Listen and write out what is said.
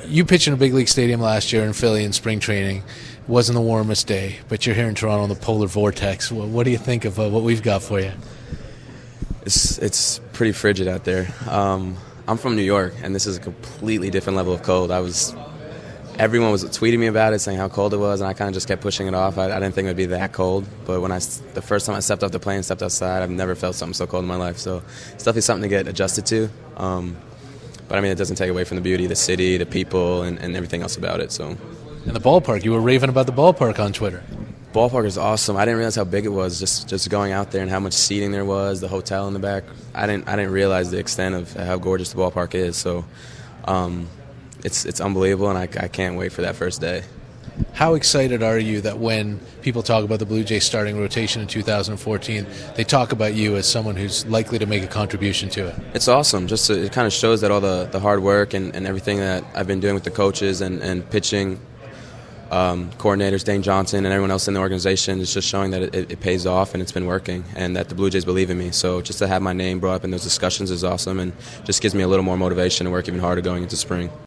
You pitched in a big league stadium last year in Philly in spring training. It wasn't the warmest day, but you're here in Toronto in the polar vortex. What do you think of what we've got for you? It's pretty frigid out there. I'm from New York, and this is a completely different level of cold. Everyone was tweeting me about it, saying how cold it was, and I kind of just kept pushing it off. I didn't think it would be that cold, but the first time I stepped off the plane, stepped outside, I've never felt something so cold in my life. So it's definitely something to get adjusted to. But I mean, it doesn't take away from the beauty of the city, the people, and everything else about it. So. And the ballpark, you were raving about the ballpark on Twitter. Ballpark is awesome. I didn't realize how big it was. Just going out there and how much seating there was, the hotel in the back. I didn't realize the extent of how gorgeous the ballpark is. So. It's unbelievable, and I can't wait for that first day. How excited are you that when people talk about the Blue Jays starting rotation in 2014, they talk about you as someone who's likely to make a contribution to it? It's awesome. It kind of shows that all the hard work and everything that I've been doing with the coaches and pitching coordinators, Dane Johnson, and everyone else in the organization is just showing that it pays off and it's been working, and that the Blue Jays believe in me. So just to have my name brought up in those discussions is awesome, and just gives me a little more motivation to work even harder going into spring.